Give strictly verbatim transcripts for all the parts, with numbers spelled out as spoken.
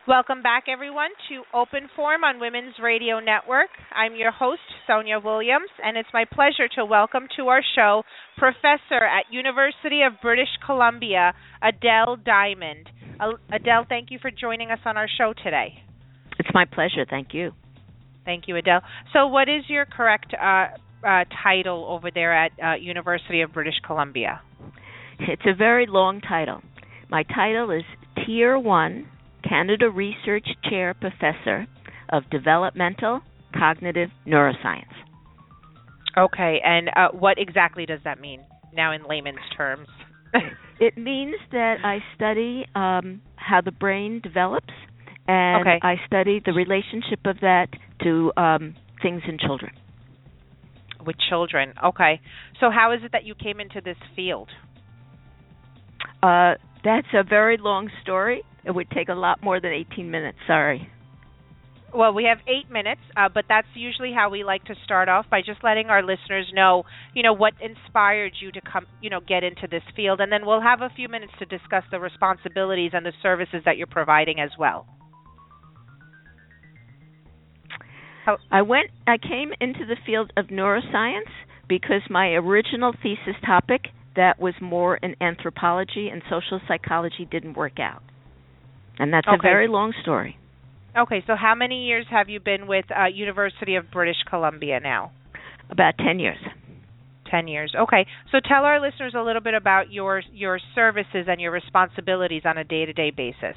Welcome back, everyone, to Open Forum on Women's Radio Network. I'm your host, Sonia Williams, and it's my pleasure to welcome to our show Professor at University of British Columbia, Adele Diamond. Adele, thank you for joining us on our show today. It's my pleasure. Thank you. Thank you, Adele. So what is your correct uh, uh, title over there at uh, University of British Columbia? It's a very long title. My title is Tier one Canada Research Chair Professor of Developmental Cognitive Neuroscience. Okay, and uh, what exactly does that mean now in layman's terms? It means that I study um, how the brain develops, and okay. I study the relationship of that to um, things in children. With children, okay. So how is it that you came into this field? Uh, that's a very long story. It would take a lot more than eighteen minutes. Sorry. Well, we have eight minutes, uh, but that's usually how we like to start off, by just letting our listeners know, you know, what inspired you to come, you know, get into this field, and then we'll have a few minutes to discuss the responsibilities and the services that you're providing as well. How- I went. I came into the field of neuroscience because my original thesis topic, that was more in anthropology and social psychology, didn't work out. And that's okay. a very long story. Okay, so how many years have you been with uh, University of British Columbia now? About ten years. Ten years. Okay, so tell our listeners a little bit about your your services and your responsibilities on a day-to-day basis.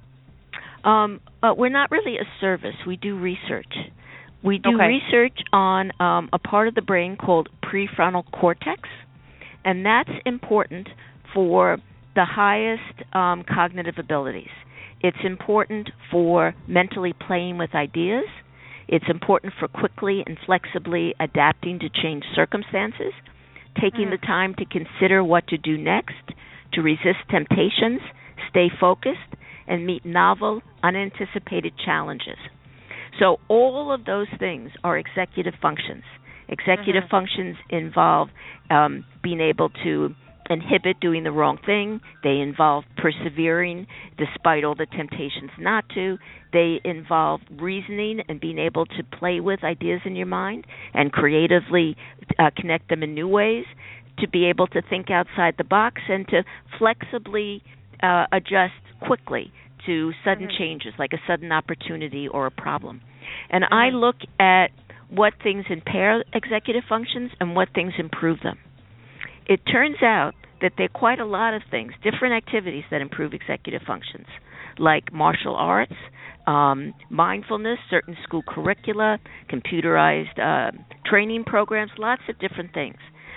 Um, uh, we're not really a service. We do research. We do okay. research on um, a part of the brain called prefrontal cortex, and that's important for the highest um, cognitive abilities. It's important for mentally playing with ideas. It's important for quickly and flexibly adapting to changed circumstances, taking mm. the time to consider what to do next, to resist temptations, stay focused, and meet novel, unanticipated challenges. So all of those things are executive functions. Executive mm-hmm. functions involve um, being able to inhibit doing the wrong thing. They involve persevering despite all the temptations not to. They involve reasoning and being able to play with ideas in your mind and creatively uh, connect them in new ways, to be able to think outside the box and to flexibly uh, adjust quickly to sudden mm-hmm. changes, like a sudden opportunity or a problem. And mm-hmm. I look at what things impair executive functions and what things improve them. It turns out that there are quite a lot of things, different activities that improve executive functions, like martial arts, um, mindfulness, certain school curricula, computerized uh, training programs, lots of different things.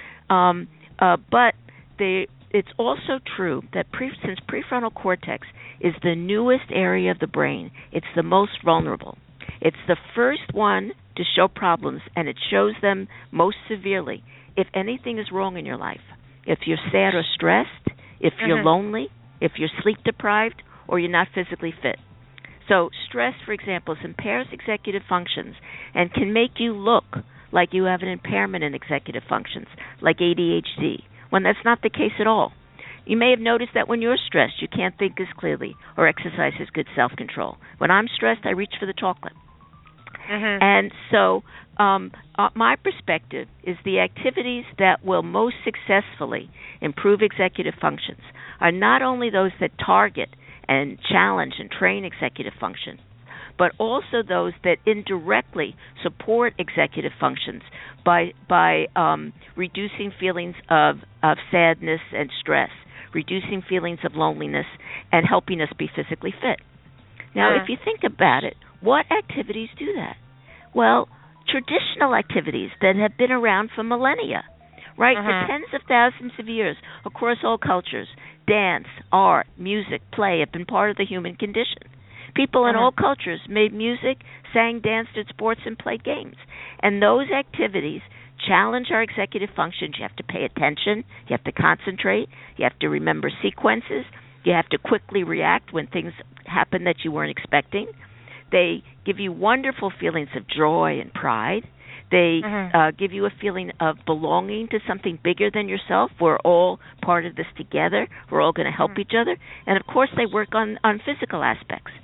Um, uh, but they, it's also true that pre, since prefrontal cortex is the newest area of the brain, it's the most vulnerable. It's the first one to show problems, and it shows them most severely if anything is wrong in your life. If you're sad or stressed, if you're mm-hmm. lonely, if you're sleep deprived, or you're not physically fit. So stress, for example, impairs executive functions and can make you look like you have an impairment in executive functions, like A D H D, when that's not the case at all. You may have noticed that when you're stressed, you can't think as clearly or exercise as good self-control. When I'm stressed, I reach for the chocolate. Mm-hmm. And so um, uh, my perspective is the activities that will most successfully improve executive functions are not only those that target and challenge and train executive function, but also those that indirectly support executive functions by by um, reducing feelings of, of sadness and stress, reducing feelings of loneliness, and helping us be physically fit. Now, Uh. if you think about it, what activities do that? Well, traditional activities that have been around for millennia, right? Uh-huh. For tens of thousands of years across all cultures, dance, art, music, play have been part of the human condition. People in uh-huh. all cultures made music, sang, danced, did sports, and played games. And those activities challenge our executive functions. You have to pay attention. You have to concentrate. You have to remember sequences. You have to quickly react when things happen that you weren't expecting. They give you wonderful feelings of joy and pride. They uh-huh. uh, give you a feeling of belonging to something bigger than yourself. We're all part of this together. We're all going to help uh-huh. each other. And, of course, they work on, on physical aspects.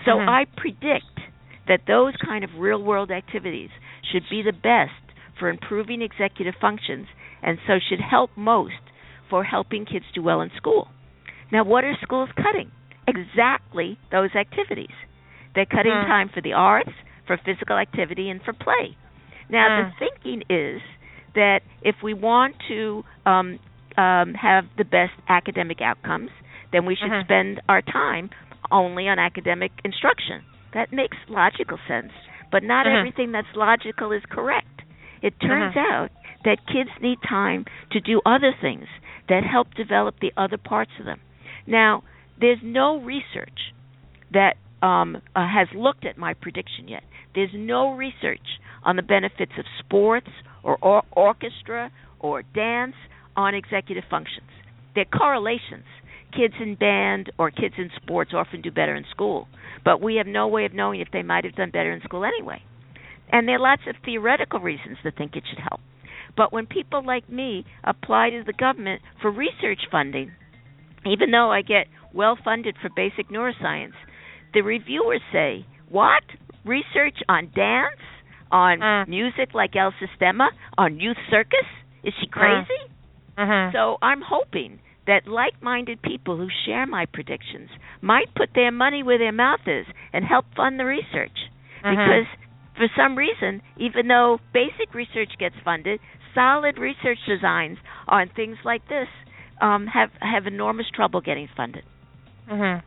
So mm-hmm. I predict that those kind of real-world activities should be the best for improving executive functions, and so should help most for helping kids do well in school. Now, what are schools cutting? Exactly those activities. They're cutting mm. time for the arts, for physical activity, and for play. Now, mm. the thinking is that if we want to um, um, have the best academic outcomes, then we should mm-hmm. spend our time only on academic instruction. That makes logical sense, but not mm-hmm. everything that's logical is correct. It turns mm-hmm. out that kids need time to do other things that help develop the other parts of them. Now, there's no research that um, uh, has looked at my prediction yet. There's no research on the benefits of sports or, or orchestra or dance on executive functions. They're correlations. Kids in band or kids in sports often do better in school, but we have no way of knowing if they might have done better in school anyway. And there are lots of theoretical reasons to think it should help. But when people like me apply to the government for research funding, even though I get well-funded for basic neuroscience, the reviewers say, what? Research on dance? On uh. music like El Sistema? On youth circus? Is she crazy? Uh. Uh-huh. So I'm hoping that like-minded people who share my predictions might put their money where their mouth is and help fund the research. Uh-huh. Because for some reason, even though basic research gets funded, solid research designs on things like this um, have, have enormous trouble getting funded. Mm-hmm.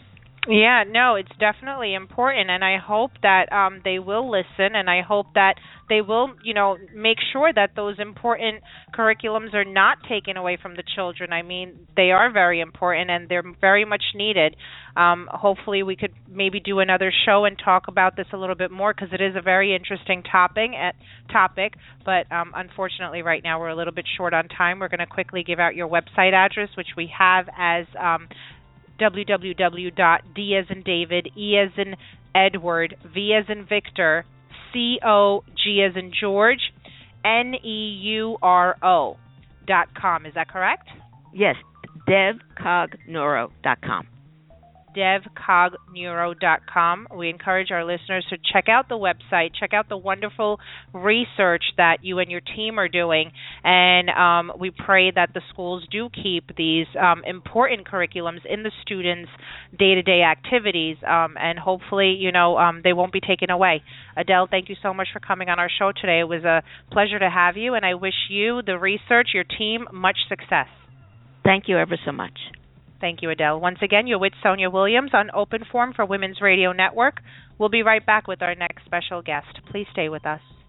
Yeah, no, it's definitely important, and I hope that um, they will listen, and I hope that they will, you know, make sure that those important curriculums are not taken away from the children. I mean, they are very important, and they're very much needed. Um, hopefully we could maybe do another show and talk about this a little bit more, because it is a very interesting topic, topic but um, unfortunately right now we're a little bit short on time. We're going to quickly give out your website address, which we have as um, w w w dot D as in David, E as in Edward, V as in Victor, C O G as in George, N E U R O dot com. Is that correct? Yes, dev cog neuro dot com. dev cog neuro dot com. We encourage our listeners to check out the website, check out the wonderful research that you and your team are doing, and um, we pray that the schools do keep these um, important curriculums in the students' day-to-day activities, um, and hopefully, you know, um, they won't be taken away. Adele, thank you so much for coming on our show today. It was a pleasure to have you, and I wish you, the research, your team, much success. Thank you ever so much. Thank you, Adele. Once again, you're with Sonia Williams on Open Forum for Women's Radio Network. We'll be right back with our next special guest. Please stay with us.